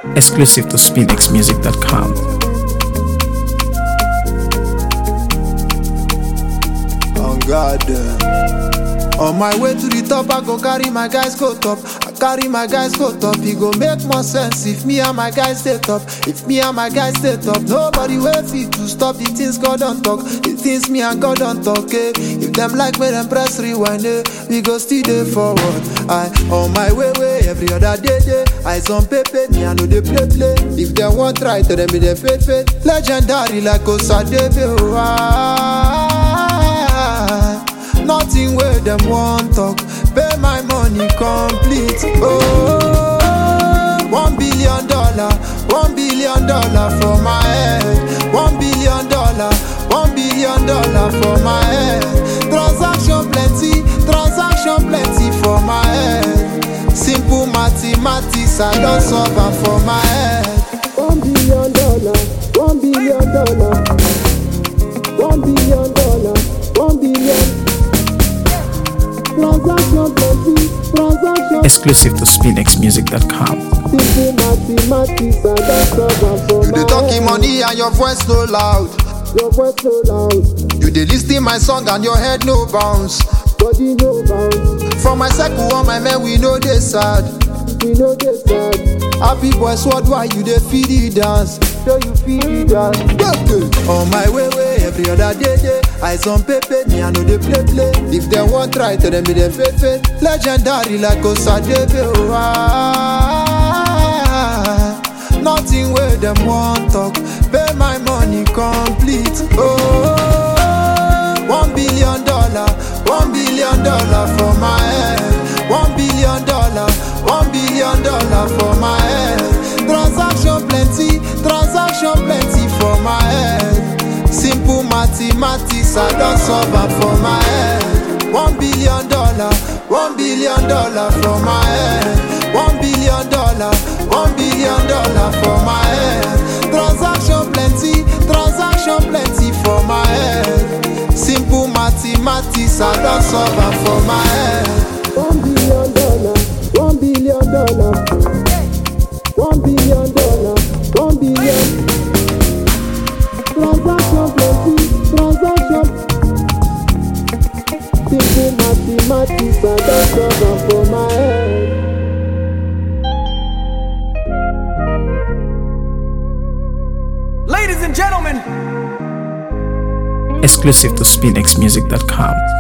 Exclusive to SpinXmusic.com. On God. On my way to the top, I go carry my guys go top. I carry my guys go top. It go make more sense if me and my guys stay top. If me and my guys stay top, nobody will fit to stop the things God don't talk. The things me and God don't talk. Eh? If them like me, then press rewind. Eh? We go still day forward. I on my way every other day. Eyes on paper, me I know they play. If they want try, tell them be they faith. Legendary like Osadebe. Nothing where them want talk. Pay my money complete. Oh, $1 billion, $1 billion for my head. $1 billion, $1 billion for my head. Transaction plenty for my head. Simple mathematics, I don't solve am for my head. $1 billion, $1 billion, $1 billion, $1 billion. Transaction plenty. Exclusive to SpinXmusic.com. Simple mathematics, I don't solve am for my head. You dey talking money and your voice no loud. Your voice no loud. You dey listen my song and your head no bounce. Body no bounce. For my circle, all my men we know they sad. We know they sad. Happy boys, what why you dey feel the dance? So you feel the dance. On my way every other day. Eyes on paper, me I know they play. If they want try, tell them be they faith. Legendary like Osadebe. Nothing where them want talk. Pay my money complete. Oh, $1 billion, $1 billion for my head. $1 billion, $1 billion for my head. Transaction plenty for my head. Simple mathematics, I don't solve am for my head. $1 billion, $1 billion for my head. $1 billion, $1 billion for my head. Transaction plenty for my head. Simple mathematics, I don't solve am for my head. $1 billion, $1 billion, $1 billion, $1 billion. Transaction plenty. Simple mathematics, I don't solve am for my head. Ladies and gentlemen, Exclusive to SpinXmusic.com.